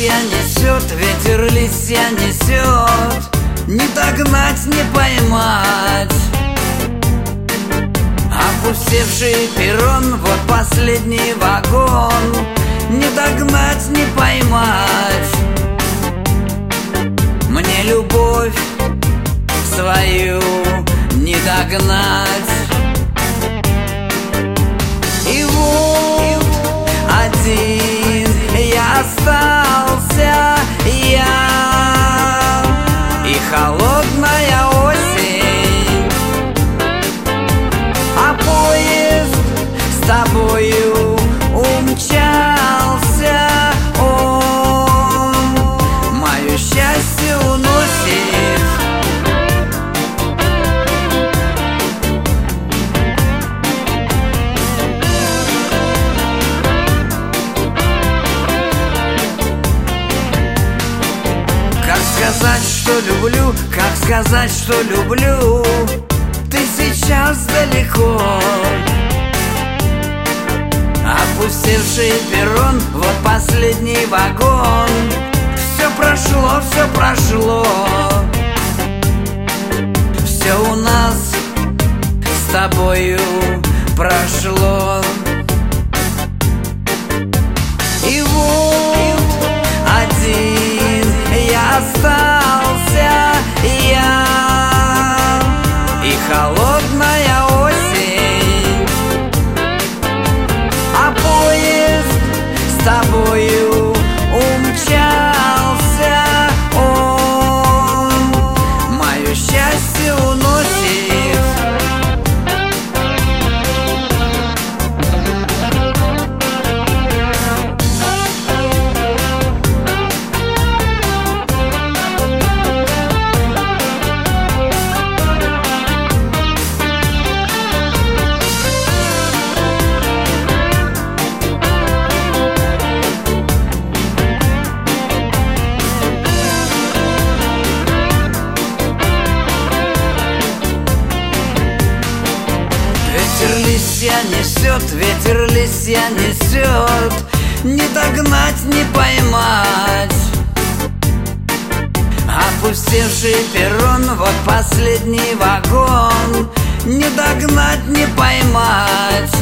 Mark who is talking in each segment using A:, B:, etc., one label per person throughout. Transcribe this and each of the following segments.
A: листья несет, ветер листья несет, не догнать, не поймать. Опустевший перрон, вот последний вагон, не догнать, не поймать. Мне любовь свою не догнать. И вот один я остался, я и холодная осень, а поезд с тобою умчался, он мое счастье уносит. Как сказать, что люблю, как сказать, что люблю, ты сейчас далеко. Опустевший перрон, вот последний вагон, все прошло, все прошло. Все у нас с тобою прошло. И вот один я остался, я и холодная осень, а поезд с тобою умчался, он мое счастье уносит. Ветер листья несет, ветер листья несет, не догнать, не поймать. Опустевший перрон, вот последний вагон, не догнать, не поймать.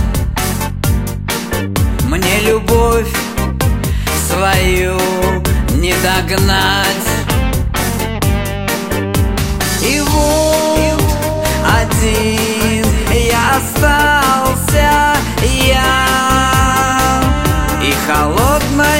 A: Мне любовь свою не догнать. И вот один я остался, я и холодная